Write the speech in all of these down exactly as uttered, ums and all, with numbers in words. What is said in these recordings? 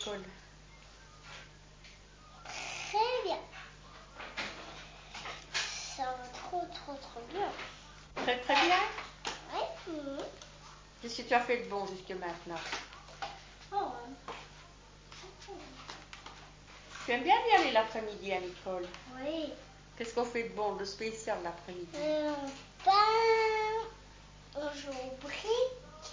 l'école? Très bien. Ça va trop, trop, trop bien. Très, très bien? Oui. Mmh. Qu'est-ce que tu as fait de bon jusque maintenant? Oh. Tu aimes bien y aller l'après-midi à l'école? Oui. Qu'est-ce qu'on fait de bon, de spécial l'après-midi? Euh, ben, on joue aux briques.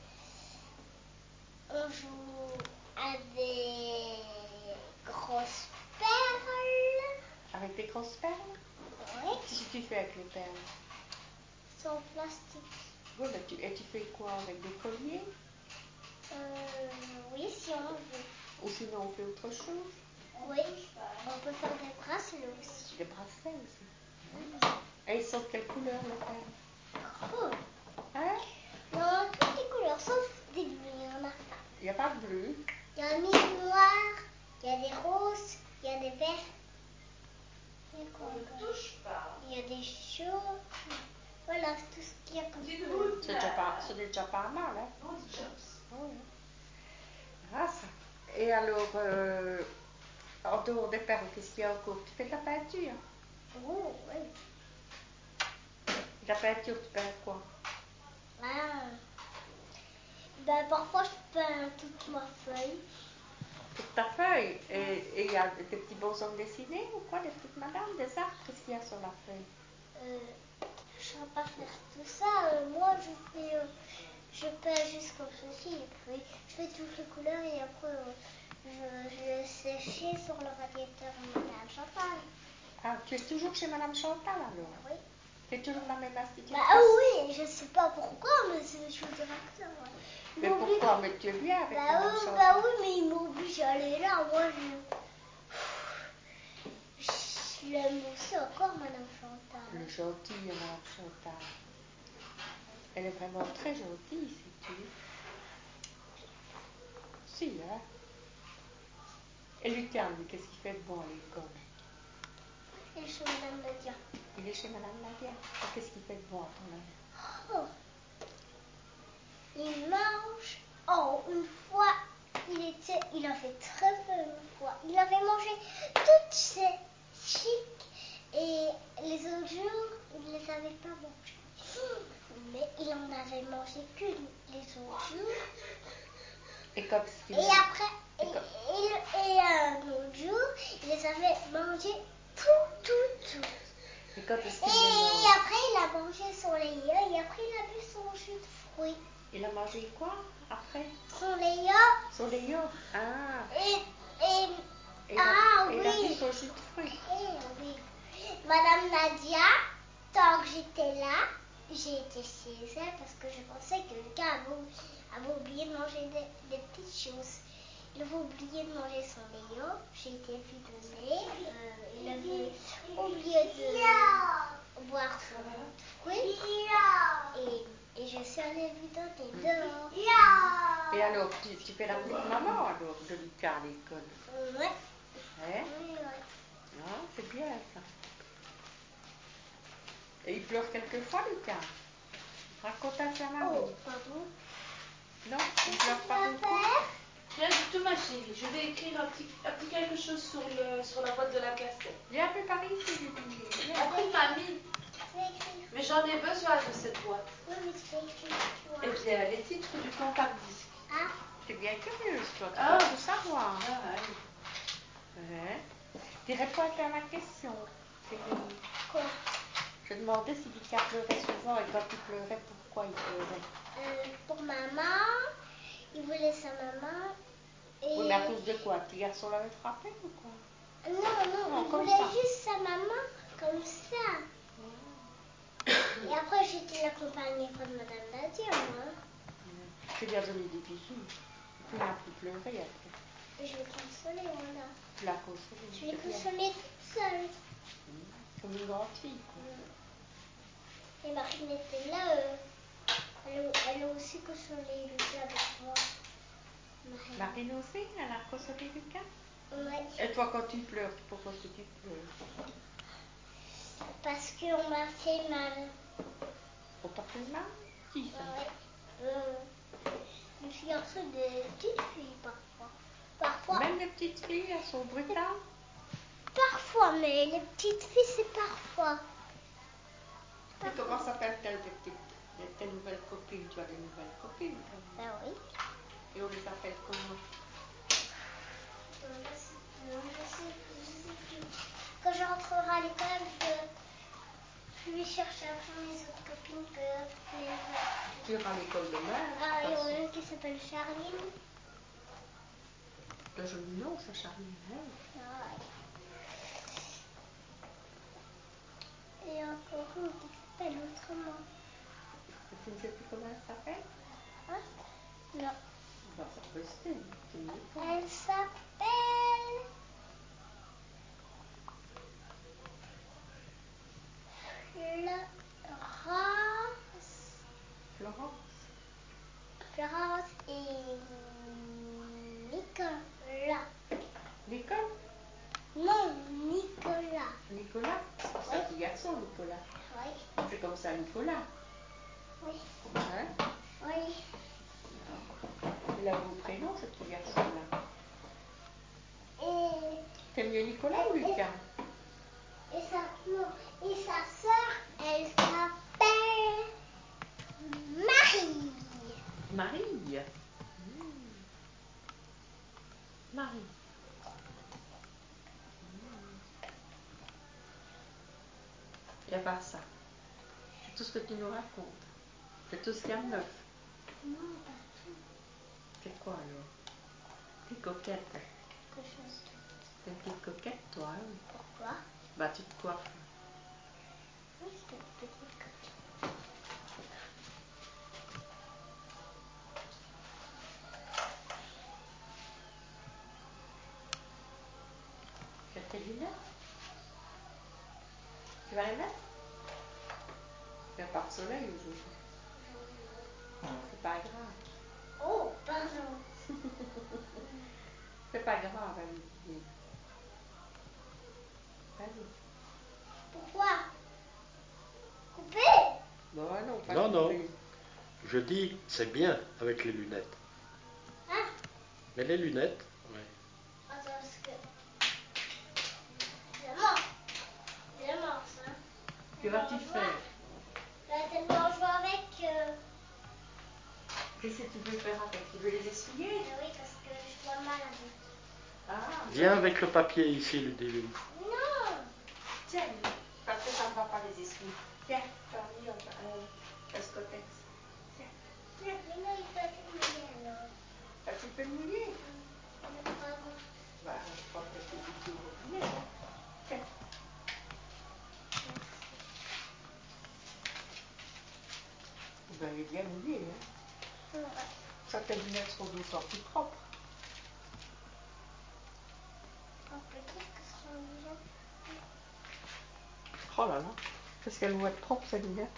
On joue à des grosses perles. Avec des grosses perles? Oui. Qu'est-ce que tu fais avec les perles? C'est en plastique. Oui, ben tu, et tu fais quoi? Avec des colliers? Euh, oui, si on veut. Ou sinon on fait autre chose? Oui, on peut faire des bracelets aussi. Des bracelets aussi. Et ils sont de quelle couleur les perles? Oh. Hein? Non, toutes les couleurs, sauf des bleus, il y en a pas. Il n'y a pas de bleu. Il y a des noirs, il y a des roses, il y a des verts. Il y a quoi encore? Il y a des chauds. Voilà, c'est tout ce qu'il y a comme ça. C'est déjà pas, c'est déjà pas mal, hein? Oh, oui. Ah, ça. Et alors, euh, en dehors des perles, qu'est-ce qu'il y a encore? Tu fais de la peinture? Oh, oui. La peinture, tu peins quoi? Ah. Ben, parfois, je peins toute ma feuille. Toute ta feuille? Et il y a des petits bonshommes dessinés ou quoi? Des petites madames, des arbres? Qu'est-ce qu'il y a sur la feuille? Euh, je ne sais pas faire tout ça. Euh, moi, je fais, euh, je peins juste comme ceci. Et puis, je fais toutes les couleurs et après, euh, je, je laisse sécher sur le radiateur de Madame Chantal. Ah, tu es toujours chez Madame Chantal alors? Oui. Tu es toujours la même institutrice? Bah oui, je sais pas pourquoi, mais c'est le directeur. Ouais. Mais pourquoi? Mais tu es bien avec bah Madame oui, Chantal? Bah oui, mais il m'oblige à aller là. Moi, je, je l'aime aussi encore, Madame Chantal. Elle est gentille, Madame Chantal. Elle est vraiment très gentille, sais-tu? Si, hein? Et Lucas, lui, qu'est-ce qu'il fait de bon à l'école? Il est chez Madame Nadia. Il est chez Madame Nadia. Et qu'est-ce qu'il fait de bon à ton avis? Oh. Il mange. Oh, une fois, il était, il a fait très peu une fois. Il avait mangé toutes ses chics et les autres jours, il ne les avait pas mangées. Mais il en avait mangé qu'une les autres jours. Et quand est-ce qu'il Et a... après, et, et, et un autre jour, il les avait mangées tout, tout, tout. Et quand est-ce Et qu'il les mange? après, il a mangé son lait et après, il a bu son jus de fruits. Il a mangé quoi après? Son lait. Son lait. Ah. Et, et, et ah il a, oui. Il a bu son jus de fruits. Et, oui. Madame Nadia, tant que j'étais là, j'ai été chez elle parce que je pensais que le gars avait, avait oublié de manger des, des petites choses. Il avait oublié de manger son lait. J'ai été lui donner. Euh, il avait oublié de boire son fruit. Et, et je suis allée lui donner dehors. Et alors, tu, tu fais la petite maman alors de Lucas à l'école? Oui. Hein? Oui, oui. Ah, c'est bien ça. Et il pleure quelquefois, Lucas? Raconte à sa maman. Oh, pardon. Non, il pleure pas beaucoup. Rien du tout, ma chérie. Je vais écrire un petit, un petit quelque chose sur, le, sur la boîte de la cassette. Viens un peu par ici, Julie. Après, mamie. Mais j'en ai besoin de cette boîte. Oui, mais tu fais écrire, tu vois. Eh bien, les titres du compact disque. Ah. Tu es bien curieuse, toi. Tu Ah. dois tout savoir. Ah, oui. Hein? Tu réponds à ma question, Céline. Quoi? Je demandais si Lucas pleurait souvent et quand il pleurait, pourquoi il pleurait. Euh, pour maman, il voulait sa maman. Et... Oui, mais à cause de quoi? Le petit garçon l'avait frappé ou quoi? Non, non, Non, il comme voulait ça. juste sa maman comme ça. Et après, j'étais l'accompagnée de Madame Nadia, moi. Tu lui as donné des bisous. Tu n'as plus pleuré après. Et je l'ai consolée, voilà. Tu l'as consolée. Je l'ai consolée toute seule. Mmh. Comme une grande fille, quoi. Et Marine était là, euh, elle, elle a aussi consolé Lucas avec moi. Marine. Marine aussi, elle a consolé Lucas? Ouais. Et toi, quand tu pleures, pourquoi est-ce que tu pleures? Parce qu'on m'a fait mal. On t'a fait mal? Qui ça? Ouais. Euh, je suis garçon de petites filles parfois. Parfois. filles, elles sont brutales? Parfois, mais les petites filles, c'est parfois. Et comment s'appellent-elles tes, petites, tes nouvelles copines? Tu as des nouvelles copines? Ben oui. Et on les appelle comment? Non, je sais, non, je sais, je sais plus. Quand je rentrerai à l'école, je, je vais chercher après mes autres copines que les... Tu iras à l'école demain? Ah, il y en a une qui s'appelle Charline. Un joli nom, ça, Charline. Hein? Ah, ouais. Et encore une qui s'appelle autrement. Tu ne sais plus comment elle s'appelle? Hein? Non. Bah, ça peut se dire. Elle s'appelle... Florence. Florence. Florence et Nicolas. Nicole? Non, Nicolas. Nicolas? C'est un petit garçon, Nicolas. Oui. C'est comme ça, Nicolas. Oui. Hein? Oui. Il a un beau prénom, ce petit garçon-là. Et... T'aimes mieux Nicolas ou Lucas? Et sa, non, et sa sœur, elle s'appelle Marie. Marie. Mmh. Marie. Mmh. Et à part ça, c'est tout ce que tu nous racontes. C'est tout ce qu'il y a de neuf. Non, pas tout. C'est quoi alors? T'es coquette. Quelque chose d'autre. T'es une petite coquette, toi. Hein? Pourquoi? Bah, tu te coiffes. Oui, c'est une petite coquette. Tu as tes lunettes? Tu vas les mettre? Il n'y a pas de soleil aujourd'hui. C'est pas grave. Oh, pardon. C'est pas grave, Olivier. Vas-y. Pourquoi? Couper? Bon, non, pas Non, non. couper. Je dis, c'est bien avec les lunettes. Hein? Mais les lunettes, ouais. Attends, parce que... Je mange. Je mange, hein. Que vas-tu faire? Je vais tellement jouer avec... Euh... Qu'est-ce que tu veux faire avec? Tu veux les essuyer? Ah oui, parce que je vois mal avec. Ah, Viens avec le papier ici, Ludivine. Non! tiens, parce que ça ne va pas les essuyer. Tiens, parmi un escotex. Tiens, tiens. Mais non, il faut être mouillé alors. Ah, tu peux le mouiller? Mais pas grave. Bah, je crois que c'est du tout robinet. Tiens. Ben, il est bien mouillé, hein. Ouais. Ça, tes lunettes sont d'autant plus propres. On peut dire que ce sont déjà... Oh là là, qu'est-ce qu'elles vont être propres, ces lunettes?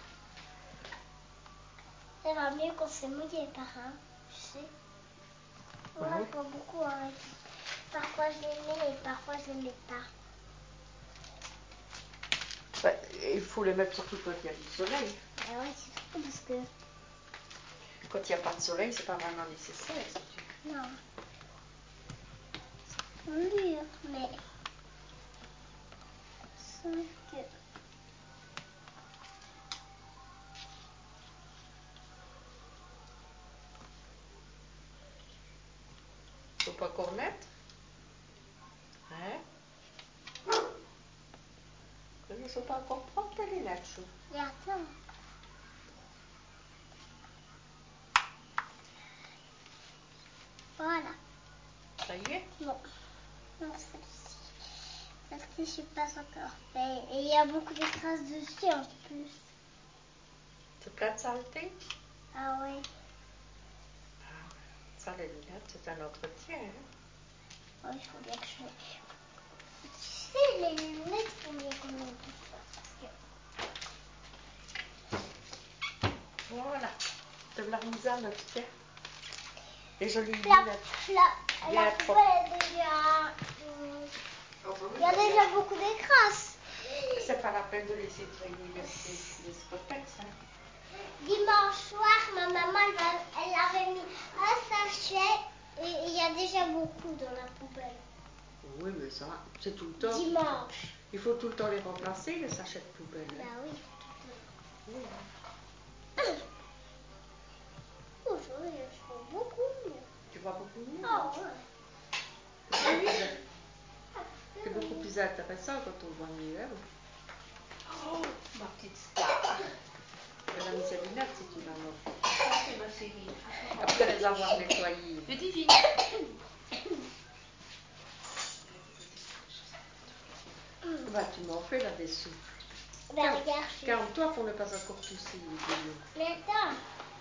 Ça va mieux quand c'est mouillé, par un. Tu sais. Moi, Ouais. je vois beaucoup. Hein. Parfois, je les mets et parfois, je les mets pas. Ben, il faut les mettre surtout quand il y a du soleil. Ah ouais, c'est trop parce que... Quand il n'y a pas de soleil, c'est pas vraiment nécessaire. Si tu... Non. C'est dur, mais... Sauf que... Faut pas qu'on remette. Hein? Ils ne sont pas encore propres, tes lunettes, chou. Et attends. Voilà. Ça y est? Non. Non, celle-ci. Celle-ci, je ne suis pas encore fait. Et il y a beaucoup de traces dessus en plus. C'est plein de saleté? Ah oui. Ah, ça, les lunettes, c'est un entretien. Hein? Oui, il faut bien que je... Tu sais, les lunettes, il faut bien qu'on les bouge. Parce que... Voilà. De la remise à neuf, tiens. Les jolies La, lunettes. la, Bien la propre. poubelle est déjà... hum, Oh, bah oui, Il y a c'est déjà bien. beaucoup de crasses. C'est pas la peine de laisser traîner les, les, les spotex, hein. Dimanche soir, ma maman, elle, va- elle avait mis un sachet et il y a déjà beaucoup dans la poubelle. Oui, mais ça, c'est tout le temps. Dimanche. Il faut tout le temps les remplacer, les sachets de poubelle. Bah Hein. oui, tout le temps. Oui. Aujourd'hui, je vois beaucoup mieux. Tu vois beaucoup mieux. Oh, ouais. C'est beaucoup plus intéressant quand on voit mieux. Hein. Oh, ma petite star. Elle a mis ses lunettes si tu maman. C'est ma chérie. Après les avoir nettoyées. Le divine. Bah, tu m'en fais là-dessous. Bah, regarde, je... Calme-toi pour ne pas encore tousser. Mais attends.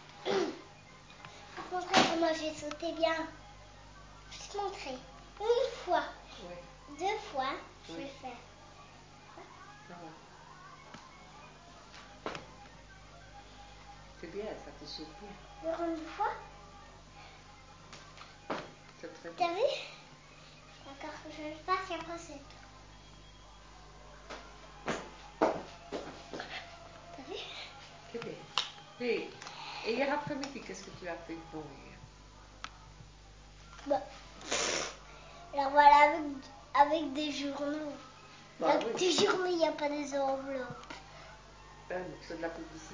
Pour montrer comment j'ai sauté bien. Je vais te montrer. Une fois. Ouais. Deux fois. Je Oui. vais faire. Voilà. C'est bien, ça te saute bien. Encore une fois. C'est très T'as bien. vu? D'accord, je le fasse et après c'est tout. T'as vu? C'est bien. Et, et hier après-midi, qu'est-ce que tu as fait de bon hier? Bah. Alors voilà, avec, avec des journaux. Bah avec oui. des journaux, il n'y a pas des enveloppes. Ben, c'est de la publicité.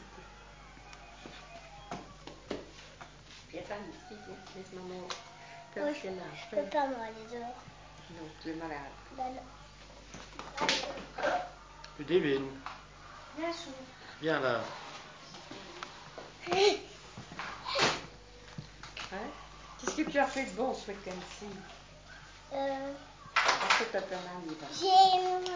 Viens pas ici, viens. Laisse maman faire Oui, ce qu'elle a à je peux faire. pas m'aller dehors. Non, tu es malade. Bah non. Ludivine, Bien sûr. viens là. Hein? Qu'est-ce que tu as fait de bon ce week-end-ci? Euh, Après ta famille, va. j'ai...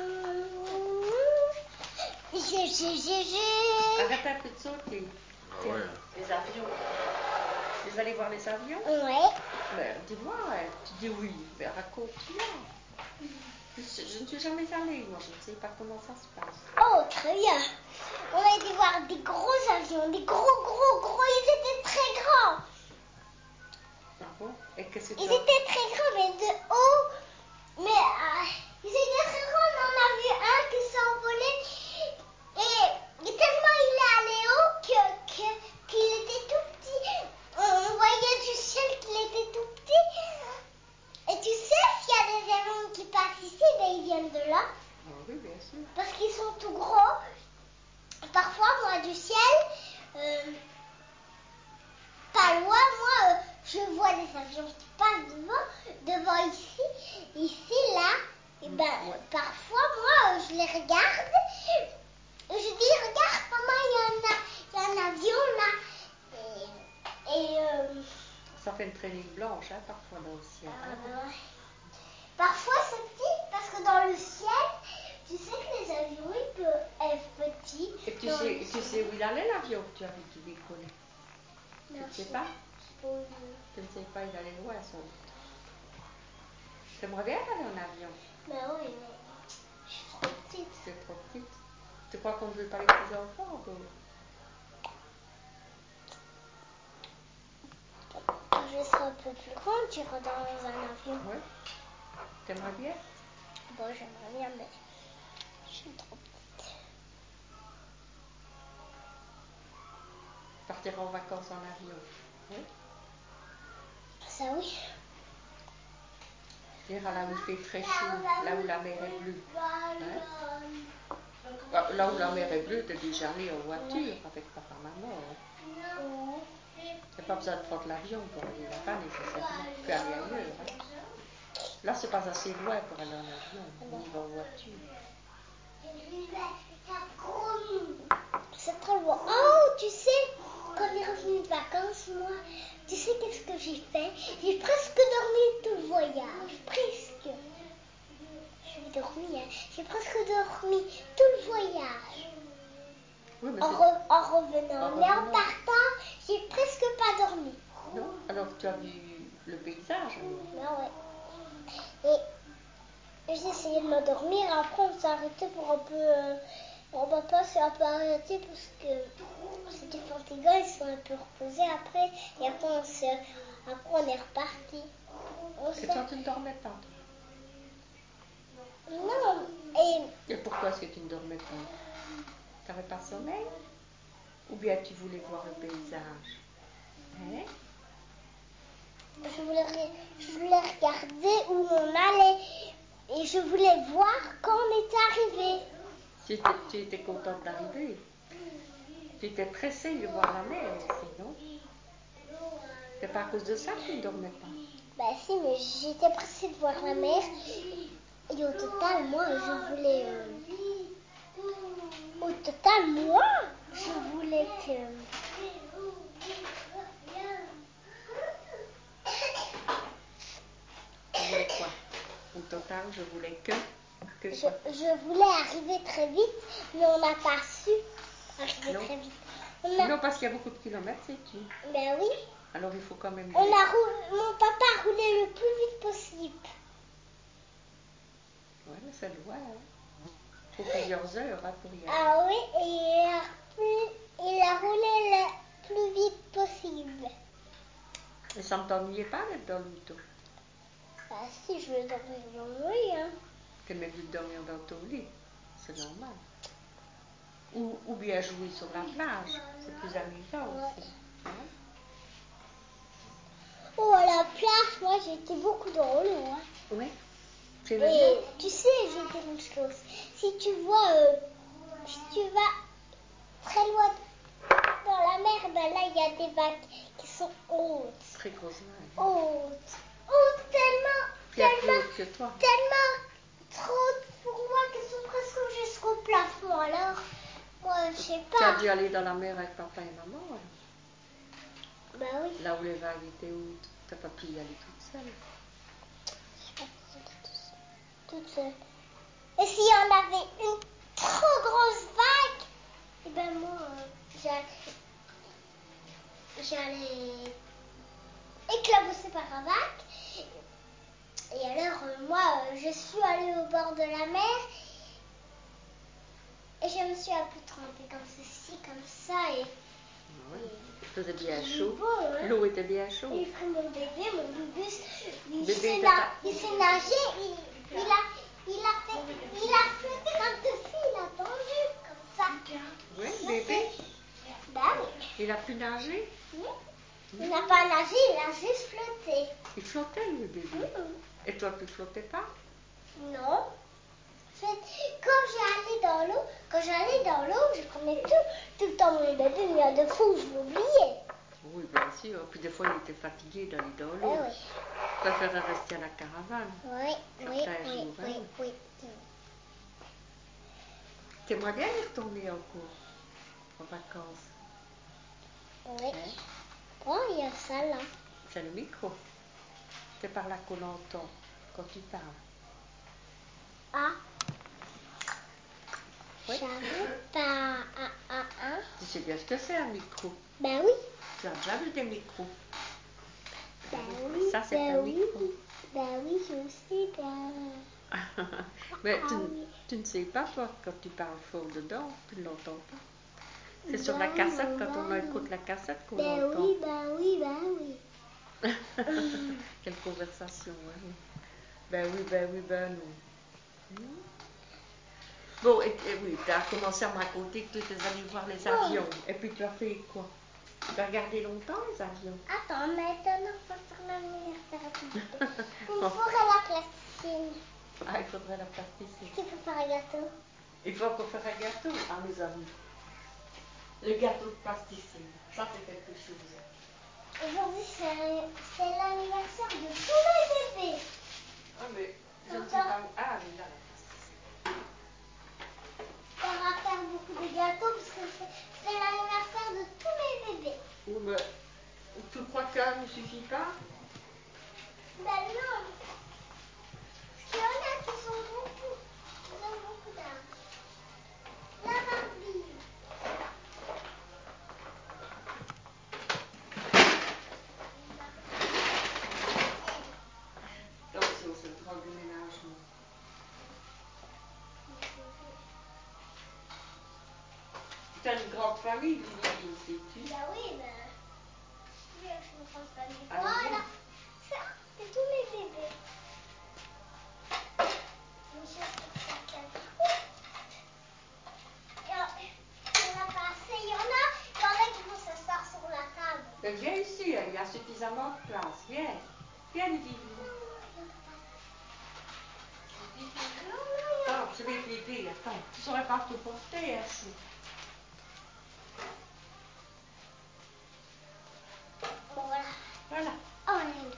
J'ai... J'ai... J'ai... j'ai... Arrête un peu de sauter. Ah ouais. Les avions. Vous allez voir les avions? Ouais. Ben, dis-moi, hein. Tu dis oui, mais raconte-moi. Je, je ne suis jamais allée, moi, je ne sais pas comment ça se passe. Oh, très bien. On a été voir des gros avions, des gros, gros, gros. Ils étaient très grands. Ah bon? Et qu'est-ce que tu Ils as étaient très grands, mais de haut. Mais euh, ils étaient très grands, mais on a vu un qui s'envolait. Et, et tellement il est allé haut que, que, qu'il était tout petit. On voyait du ciel qu'il était tout petit. Et tu sais, s'il y a des avions qui passent ici, ben, ils viennent de là. Ah oui, bien sûr. Parce qu'ils sont tout gros. Parfois, moi, du ciel, euh, pas loin, moi, euh, je vois des avions qui passent devant, devant ici, ici, là. Et ben, Ouais. parfois, moi, euh, je les regarde. Et je dis, regarde, maman, il y a un, il y a un avion là. Et, et euh, Ça fait une traînée blanche, hein, parfois dans le ciel. ah, hein. ben ouais. Parfois, c'est petit parce que dans le ciel, tu sais que les avions, ils peuvent être petits. Et tu dans sais, le et tu ciel. sais où il allait l'avion que tu as vu qui décollait? Tu Non, ne sais je- pas? Oh, Tu ne sais pas, il allait loin sans doute. T'aimerais bien aller en avion? mais oui, mais je suis trop petite. C'est trop petite. Tu crois qu'on ne veut pas les petits enfants? Bon. Quand je serai un peu plus grande, j'irai dans un avion. Oui. T'aimerais bien? Bon, j'aimerais bien, mais je suis trop petite. Partir en vacances en avion? Oui. Ça, oui. J'irai là où il fait très chaud, là où la mer est bleue. Hein? Bah, là où la mer est bleue, t'es déjà allé en voiture avec papa et maman. Hein? Non. T'as pas besoin de prendre l'avion pour aller là-bas nécessairement. Tu peux aller ailleurs. Hein? Là, c'est pas assez loin pour aller en avion. On y va en voiture. C'est trop loin. Oh, tu sais, quand on est revenu de vacances, moi, tu sais qu'est-ce que j'ai fait? J'ai presque dormi tout le voyage. Presque. J'ai dormi, hein. J'ai presque dormi tout le voyage. Oui, mais En, c'est... re- en revenant. En Mais en revenant. partant, j'ai presque pas dormi. Non? Alors tu as vu le paysage alors? Ah ouais. Et j'ai essayé de m'endormir. Après, on s'est arrêté pour un peu. Euh, mon papa s'est un peu arrêté parce que c'était fatigant. Ils se sont un peu reposés après. Et après, on, s'est, après, on est reparti. On Et s'est... toi, tu ne dormais pas? Non. Et Et pourquoi est-ce que tu ne dormais pas? Tu n'avais pas sommeil? Ou bien tu voulais voir le paysage? Hein? je voulais, je voulais regarder où on allait et je voulais voir quand on était arrivé. Tu étais, tu étais contente d'arriver. Tu étais pressée de voir la mer aussi, non? C'est pas à cause de ça que tu ne dormais pas? Bah si, mais j'étais pressée de voir la mer. Et au total, moi, je voulais... Euh, au total, moi, je voulais que... Tu voulais quoi? Au total, je voulais que... que je, quoi? je voulais arriver très vite, mais on n'a pas su arriver non. très vite. On a... Non, parce qu'il y a beaucoup de kilomètres, sais-tu? Ben oui. Alors il faut quand même... On a roulé, mon papa a roulé le plus vite possible. Oui, mais ça doit, hein. Il faut plusieurs heures hein, pour y aller. Ah oui, et il a, plus, il a roulé le plus vite possible. Et ça ne t'ennuyait pas d'être dans l'auto? Bah si, je veux dormir dans le lit, hein. Tu aimais mieux dormir dans ton lit, c'est normal. Ou, ou bien jouer sur la plage, c'est plus amusant Ouais. aussi. Hein? Oh, à la plage, moi j'étais beaucoup dans l'eau. Hein. Oui. Tu Et aimais bien? tu sais, j'ai dit une chose. Si tu vois, euh, si tu vas très loin dans la mer, ben là il y a des vagues qui sont hautes. Très grosse vague. Hautes. Hautes tellement, Puis plus tellement, haute que toi. tellement trop hautes pour moi qu'elles sont presque jusqu'au plafond. Alors, moi je sais pas. Tu as dû aller dans la mer avec papa et maman alors? Ben oui. Là où les vagues étaient hautes, tu n'as pas pu y aller toute seule. Je suis pas toute seule. Et s'il y en avait une trop grosse vague, et ben moi, euh, j'allais éclabousser par la vague. Et alors, euh, moi, euh, je suis allée au bord de la mer et je me suis un peu trempée comme ceci, comme ça. Et, Ouais. Il faisait bien chaud. Bon, hein. L'eau était bien chaude. Et puis mon bébé, mon bébé, il Bébé s'est était na- pas- il s'est nagé, il, il a, il a fait, il a flotté comme ceci, il a tendu comme ça. Oui, bébé. Ben oui. Il a pu nager? Oui. Il n'a pas nagé, il a juste flotté. Il flottait le bébé. Mhm. Et toi, tu ne flottais pas? Non. En fait, quand j'allais dans l'eau, quand j'allais dans l'eau, je prenais tout, tout le temps mon bébé, mais il y a de fous, je l'oubliais. Oui, bien sûr. Puis des fois, il était fatigué d'aller dans l'eau. Ben oui. Il préférait rester à la caravane. Oui, oui, Certains oui, jours, oui, hein. oui. Tu aimerais bien y retourner encore en vacances? Oui. Hein? Oh, il y a ça là. C'est le micro. C'est par là qu'on entend quand tu parles. Ah. Oui. J'avais pas. Ah, ah, ah. Tu sais bien ce que c'est un micro. Ben oui. Tu as déjà vu des micros? Ben oui. Ça, c'est ben un oui. micro. Ben oui, je sais bien. Mais Ah tu, oui. tu ne sais pas, toi, quand tu parles fort dedans, tu ne l'entends pas. C'est sur Ben la oui, cassette, ben quand on oui. écoute la cassette, qu'on Ben l'entend. oui, ben oui, ben oui. Quelle conversation, hein? Ben oui, ben oui, ben non. Hmm? Bon, et, et oui, tu as commencé à me raconter que tu étais allé voir les avions. Et puis tu as fait quoi? Tu as regardé longtemps les avions? Attends, maintenant, on va faire l'anniversaire. Il faudrait la plasticine. Ah, il faudrait la plasticine. Est-ce qu'il faut faire un gâteau? Il faut encore faire un gâteau, ah mes amis. Le gâteau de plasticine, ça c'est quelque chose. Aujourd'hui, c'est c'est l'anniversaire de tous les bébés. Ah mais, je ne sais pas où. Ah, mais là, la plasticine. On va faire beaucoup de gâteaux parce que c'est c'est l'anniversaire de tous les bébés. Oui, mais tu crois qu'un ne suffit pas? Ben non. Parce qu'il y en a qui sont beaucoup. Ils ont beaucoup d'âge. La Barbie. Attention, c'est le drôle de ménagement. Tu as une grande famille, Lily, sais-tu? Ben oui, ben. Oui, je me pense pas mieux. Ah, Voilà. oui. Ça, c'est tous mes bébés. Une chose pour chacun. Il y en a pas assez. Il y en a, il y en a qui vont s'asseoir sur la table. Ben, viens ici, il y a suffisamment. suffisamment de place. Viens. Viens, Ludivine. Attends, tu vas t'aider. Attends, tu ne saurais pas tout porter ainsi. Voilà. Voilà. Oh, on est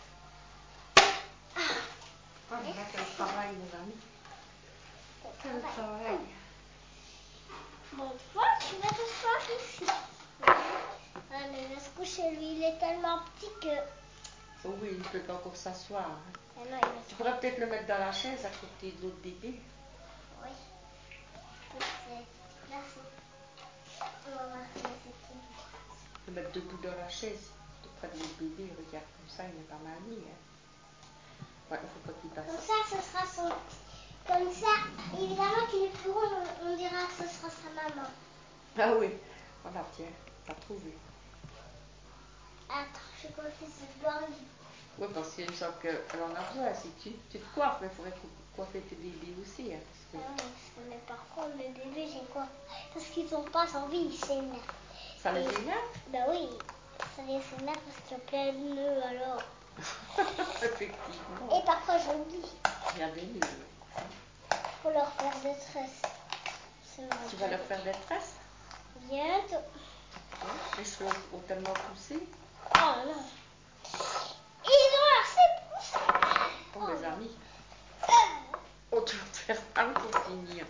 Ah, là, quel travail, mes amis. Quel travail. Bon, toi, tu vas t'asseoir ici. Allez, laisse coucher. Lui, il est tellement petit que... Oh oui, il ne peut pas encore s'asseoir. Hein. Ah non, il Tu est... pourrais peut-être le mettre dans la chaise à côté de l'autre bébé. Oui. Peut-être. Là, c'est... On va voir si c'est une... Le mettre debout dans la chaise, tout près de l'autre bébé. Regarde, comme ça, il n'est pas mal mis. Hein. Ouais, il ne faut pas qu'il passe. Comme ça, ce sera son... Comme ça, évidemment qu'il est plus rond, on, on dira que ce sera sa maman. Ah oui. Voilà, tiens, t'as trouvé. Attends, je confie ce bordel. Oui, parce qu'il y a une chose qu'elle en a besoin. Si tu, tu te coiffes, mais il faudrait coiffer tes bébés aussi. Hein, parce que... Ah oui, parce que, mais par contre, mes bébés, j'ai quoi? Parce qu'ils n'ont pas envie, ils s'énervent. Ça les Et- énerve? Ben oui, ça les énerve parce qu'il y a plein de nœuds alors. Effectivement. Et parfois j'oublie. Il y a des nœuds. Faut leur faire des tresses. C'est vrai. Tu vas leur faire des tresses? Bientôt. Ouais, les cheveux ont tellement poussé. Oh non. Ils ont assez poussé. Oh, mes amis. Oh, tu vas te faire mal pour finir.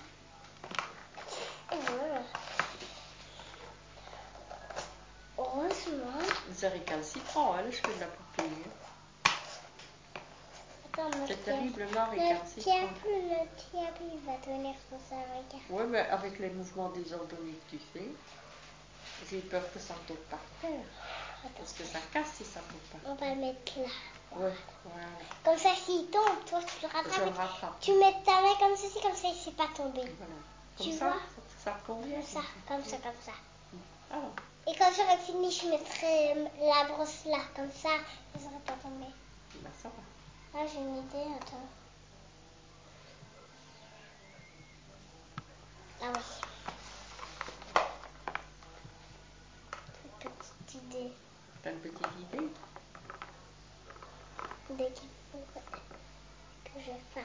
Voilà. Heureusement. C'est récalcitrant, hein, les cheveux de la poupée. Hein. Attends, ne C'est tiens- terriblement Ne tiens récalcitrant. plus, ne tiens plus, il va tenir sur ça, regarde. Oui, mais avec les mouvements désordonnés que tu fais, j'ai peur que ça tombe par terre. Parce que ça casse si ça tombe par On terre. va le mettre là. Oui, voilà. Comme ça, s'il tombe, toi, tu le rattrapes. Je le rattrape. Tu mets ta main comme ceci, comme ça, il ne s'est pas tombé. Voilà. Comme Tu ça, vois? ça, ça te convient? Comme ça, comme ça, comme ça. Alors, Et quand j'aurai fini, je mettrai euh, la brosse là, comme ça, ça ne serait pas tombé. ben ça va. Là, j'ai une idée, attends. Ah oui. Toute petite idée. T'as une petite idée? Dès qu'il faut que je fasse.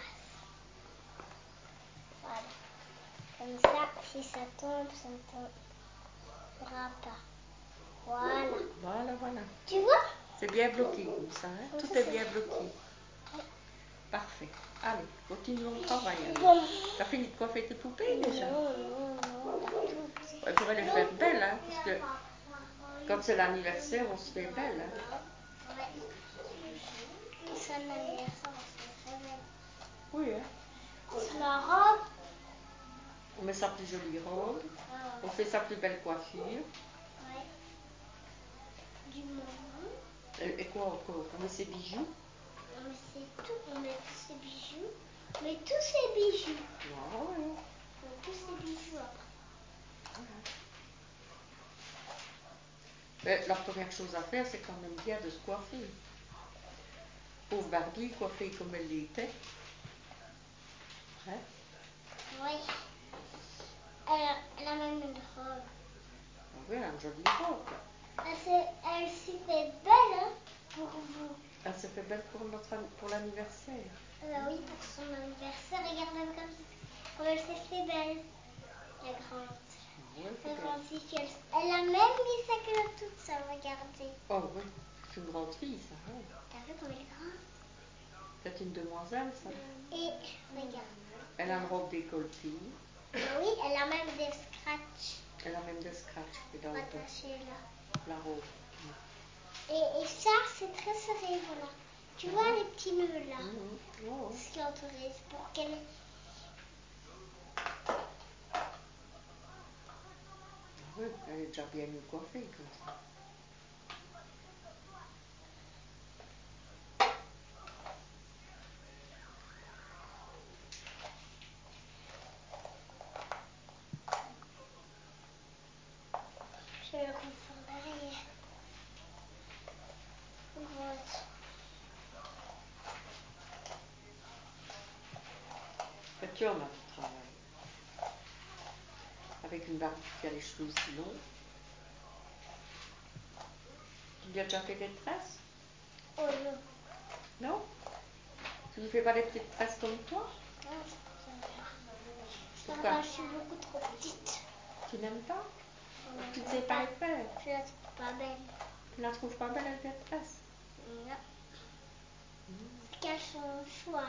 Voilà. Comme ça, si ça tombe, ça ne tombera pas. Voilà. Voilà, voilà. Tu vois? C'est bien bloqué comme ça, hein? Comme Tout ça, est c'est- bien bloqué. Parfait. Allez, continuons le travail. Bon. T'as fini de coiffer tes poupées déjà? Non, non, non, pas toutes. Il faudrait les faire belles, hein, parce que quand c'est l'anniversaire, on se fait belle. Hein. Ouais. C'est un anniversaire, on se fait belle. Oui, hein. On se la robe. On met sa plus jolie robe, Ah, on fait sa plus belle coiffure. ouais. Du moment. Et, et quoi encore? On met ses bijoux. On met c'est tout. On met tous ces bijoux. On met tous ces bijoux. Voilà. On met tous ces bijoux après. Mais la première chose à faire, c'est quand même bien de se coiffer. Pauvre Barbie, coiffée comme elle l'était. Hein? Oui. Elle, elle a même une robe. Ah oui, elle a une jolie robe. Elle s'est elle s'y fait belle, hein, pour vous. Elle s'est fait belle pour, notre, pour l'anniversaire. Euh, oui, pour son anniversaire. Regarde-elle comme, comme elle s'est fait belle. La grande. Oui, La c'est bien. grande fille. Elle, elle a même mis sa culotte toute seule, regardez. Oh oui, c'est une grande fille, ça. Hein. T'as vu comme elle est grande? C'est une demoiselle, ça. Et regarde. Elle a une robe décolletée. Ah oui, elle a même des scratchs Elle a même des scratchs dans le dos. attachés là. La robe. Et, et ça, c'est très serré, voilà. Tu vois les petits nœuds là, Mmh. Oh, ce qui est entouré, c'est pour qu'elle... oui, elle est déjà bien mieux coiffée comme ça. Je vais le refaire derrière. Voilà. Et tu en as du travail. Avec une Barbie qui a les cheveux aussi longs. lui as déjà fait des tresses? Oh non. Non? Tu ne fais pas des petites tresses comme toi? Non, ça Pourquoi? va, je suis beaucoup trop petite. Tu n'aimes pas? Non, Tu ne je sais n'aime pas les faire? Je la trouve pas belle. Tu ne la trouves pas belle avec des tresses? Non. Chacun son choix.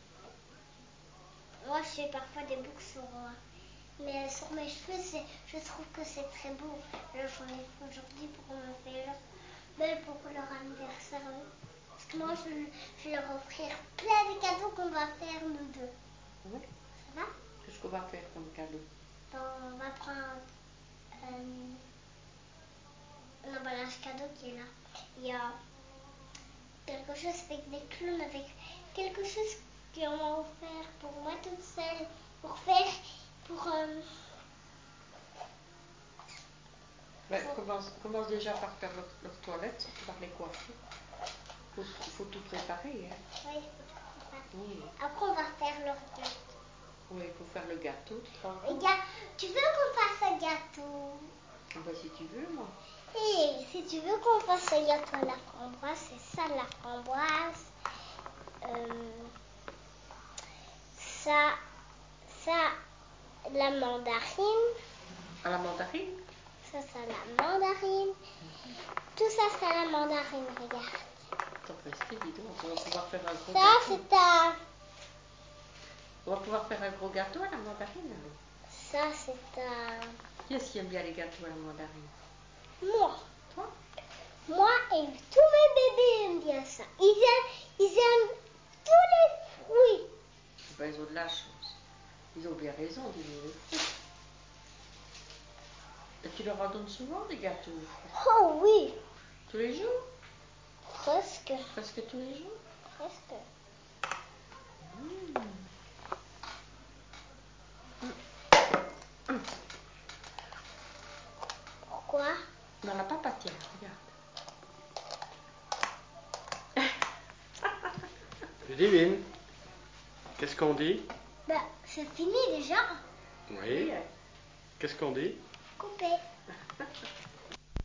Moi, je fais parfois des boucles sur moi. Mais sur mes cheveux, c'est, je trouve que c'est très beau. Là, j'en ai fait aujourd'hui pour me faire belle pour leur anniversaire. Parce que moi, je, je vais leur offrir plein de cadeaux qu'on va faire, nous deux. Oui. Ça va? Qu'est-ce qu'on va faire comme cadeau? On va prendre euh, l'emballage cadeau qui est là. Il y a quelque chose avec des clowns, avec quelque chose qu'on m'a offert pour moi toute seule. Pour faire, pour... Euh, Ben, commence, commence déjà par faire leur, leur toilette, par les coiffer. Il faut, faut tout préparer. Hein. Oui, il faut tout préparer. Oui. Après, on va faire leur gâteau. Oui, il faut faire le gâteau. Tu te rends Et compte? ga- tu veux qu'on fasse un gâteau? Ah ben, si tu veux, moi. Et si tu veux qu'on fasse un gâteau à la framboise, c'est ça la framboise. Euh, ça, ça, la mandarine. À la mandarine? Ça, c'est la mandarine. Tout ça, c'est la mandarine, regarde. Attends, restez, dis donc, on va pouvoir faire un gros Ça, gâteau. c'est un... On va pouvoir faire un gros gâteau à la mandarine, alors. Ça, c'est un... Qui est-ce qui aime bien les gâteaux à la mandarine? Moi. Toi? Moi et tous mes bébés aiment bien ça. Ils aiment, ils aiment tous les fruits. Ben, ils ont de la chance. Ils ont bien raison, dis-le. Et tu leur en donnes souvent des gâteaux? Oh oui, Tous les jours? presque, Presque tous les jours? presque. Mmh. Pourquoi? Dans la papatière, regarde. Ludivine, qu'est-ce qu'on dit? Ben, c'est fini déjà. Oui. Qu'est-ce qu'on dit? Coupé.